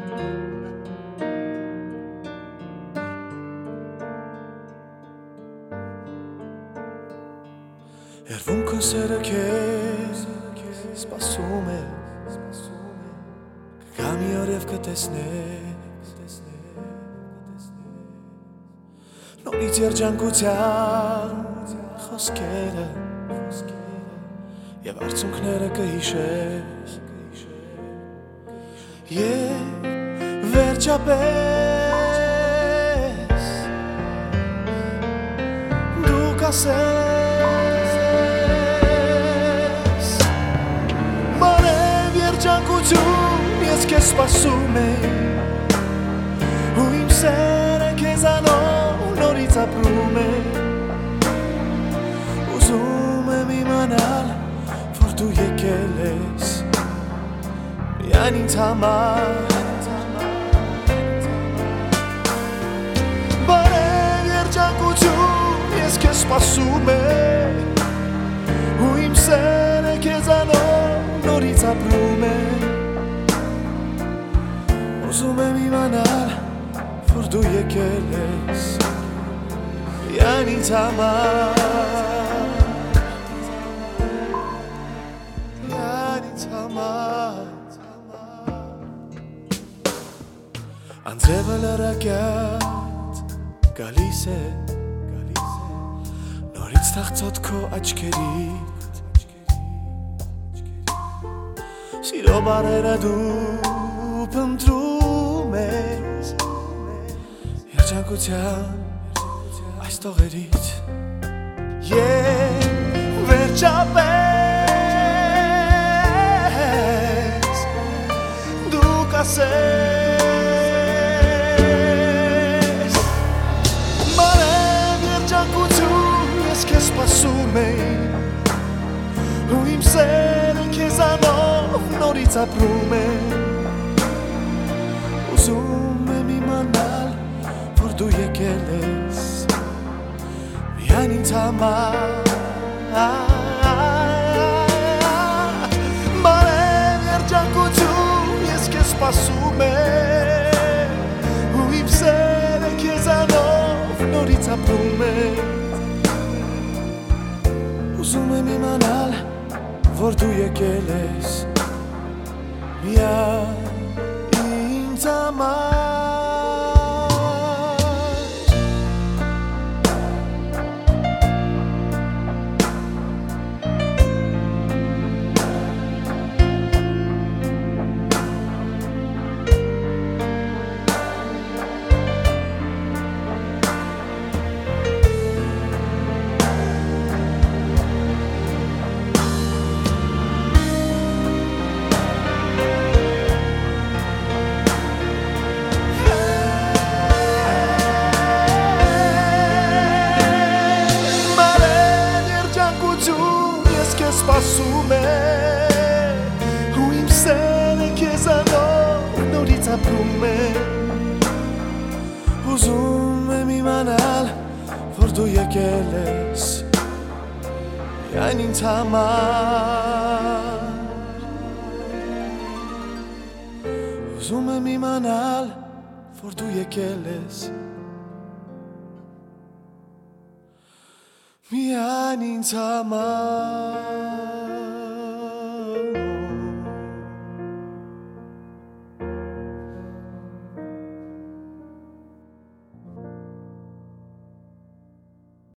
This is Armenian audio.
Երվում քո սերը քեզ սպասում է Կգա մի օր և կտեսնես Նորից երջանկության խոսքերը Եվ արցունքները կհիշես Եվ վերջապես Դու կասես Ես քեզ սպասում եմ ու իմ սերը քեզանով նորից ապրում է Ուզում եմ իմանալ, որ դու եկել ես միայն ինձ համար Բարև երջանկություն, ես քեզ սպասում եմ ու իմ սերը քեզանով նորից ապրում է Ուզում եմ իմանալ, որ դու եկել ես միայն ինձ համար Միայն ինձ համար Անձևը լրակյատ գալիս է Նորից թախծոտ քո աչքերից Սիրո բարերը դու փնտրում ես Երջանկության այս տողերից Եվ վերջապես դու կասես Բարև երջանկություն ես քեզ սպասում եմ ու իմ սերը քեզանով նորից ապրում է Ուզում եմ իմանալ, որ դու եկել ես միայն ինձ համար Բարև երջանկություն, ես քեզ սպասում եմ ու իմ սերը քեզանով նորից ապրում է Ուզում եմ իմանալ, որ դու եկել ես միայն Zaman Սպասում է ու իմ սերը քեզանով նորից ապրում է Ուզում եմ իմանալ, որ դու եկել ես միայն ինձ համար Ուզում եմ իմանալ, որ դու եկել ես միայն ինձ համար